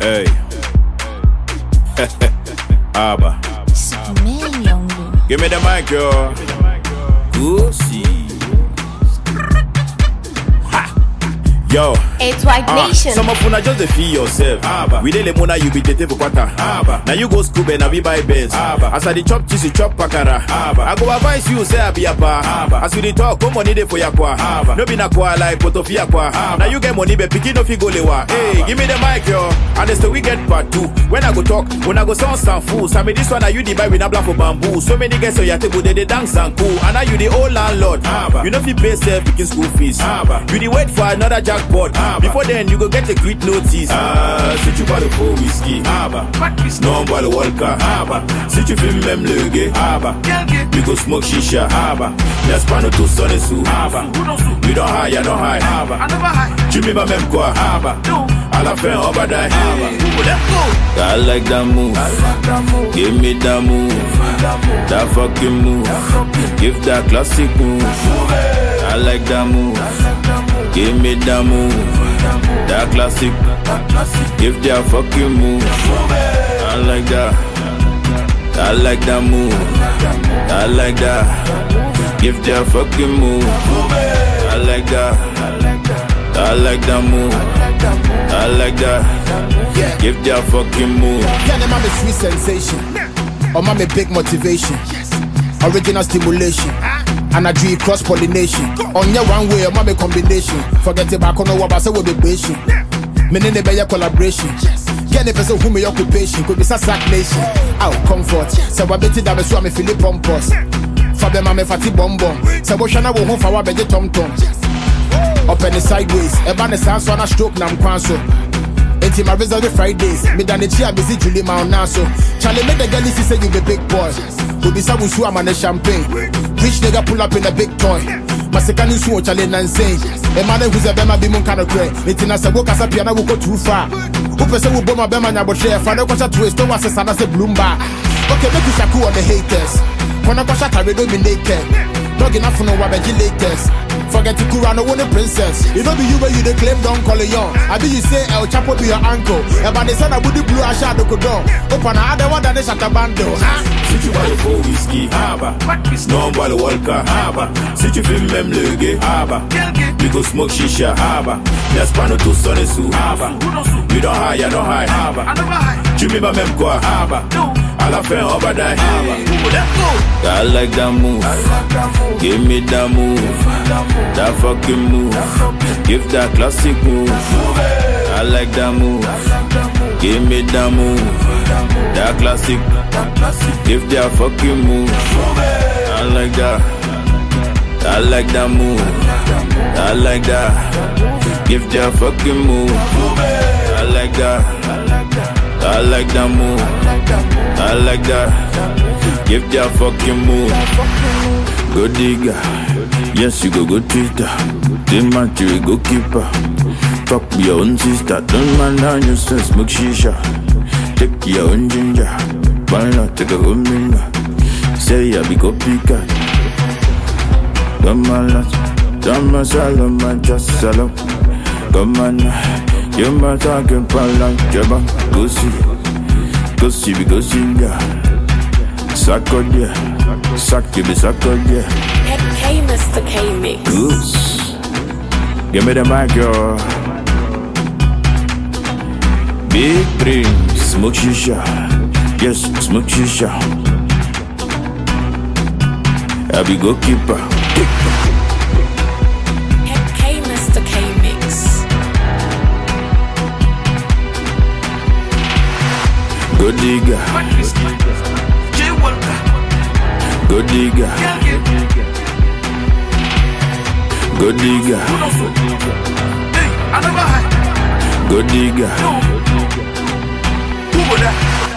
Hey. Abba. Man, young dude. Give me the mic, yo. Goosey. Yo, It's White Nation. some of una just feel yourself. We dey lemona, you be dating for quarter. Now you go school, and I be buy Benz. As I dey chop cheese, you chop pakara. I go advise you, say I be a pa. As you dey talk, come money dey for ya kwa. No be na kwa like potofia kwa. Now you get money, but pikin no fi go lewa. Hey, give me the mic, yo. And the we get part 2. When I go talk, when I go sound some fools. I mean this one, now you dey buy with a black for bamboo. So many guys on your table, they dance and cool. And now you the old landlord. You know fi pay self picking school fees. You dey wait for another jackpot. Before then, you go get a great notice. Si tu bois le faux whisky, non bois le Walker. Si tu fumes même le gay, you go smoke shisha. N'est-ce pas nous tous on est sous? You don't high, I don't high. Tu m'y vas même quoi? À la fin, on va die. I like that move. Give me that move. That fucking move. Give that classic move. I like that move. Give me that move, that classic. Give that fucking move. I like that. I like that move. I like that. Give that fucking move. I like that. I like that move. I like that. Give that fucking move. Yeah, them have a sweet sensation. Or my big motivation. Original stimulation. And I dream cross-pollination. On your one way, I'm a combination. Forget it back on the web, I say we'll be patient. Meaning the better collaboration. Get the person who may occupation. Could be sack nation. Out comfort. So I bet it that I'm a Philip Pompos. For them, I'm a fatty bomb bomb. So what shall I go home for a better tom tom? Up in the sideways. A banner sounds on a stroke, now I'm quanso. Until my result Fridays. Me than the chair busy Julie Mount Naso. Charlie made the girl say you be big boy. Could be some who am on the champagne. Rich nigga pull up in a big toy. My second is so challenge and insane. A man who's a bema be mon kind of cray. It's in a sabo casa piano will go too far. Who person will bomb a bema and I will share. Find a question twist. Don't want to say Bloomba. Okay, make you shaku on the haters. When I question I will dominate. Not enough for no wabaji latest. Forget to Kurano on the princess. You know be you where you the claim don't call it young. I be you say El Chapo be your uncle. About the son I would blue I shadow could do. Open another one that is at a bando. Si tu bois le faux whisky, non bois le Walker. Si tu fumes même le gay, you go smoke shisha. N'est-ce pas nous tous on est sous? You don't high, I don't high. Tu m'y vas même quoi? À la fin on va die. I like that move. Give me that move. That fucking move. Give that classic move. I like that move. Give me that move. That classic. Give that fucking move. I like that. I like that move. I like that. Give that fucking move. I like that. I like that move. I like that. Give that fucking move. Go digger. Yes, you go Twitter. They match you go keeper. Fuck your own sister. Don't mind how you say smoke shisha. Take your own ginger. Why not take a home ringer? Say I be go picker. Come on, come on, salon, man, just salon. Come on, you might talk about like Jabba. Go see, go see, yeah. Suck on yeah. Suck you be suck on yeah. Hey, Mr. K-Mix. Goose. Give me the mic, yo. Big dreams, smoke shisha. Yes, smoke shisha. I be goalkeeper. Hey, Mr. K-Mix. Go digger. Go digger. Go digger. Go digger.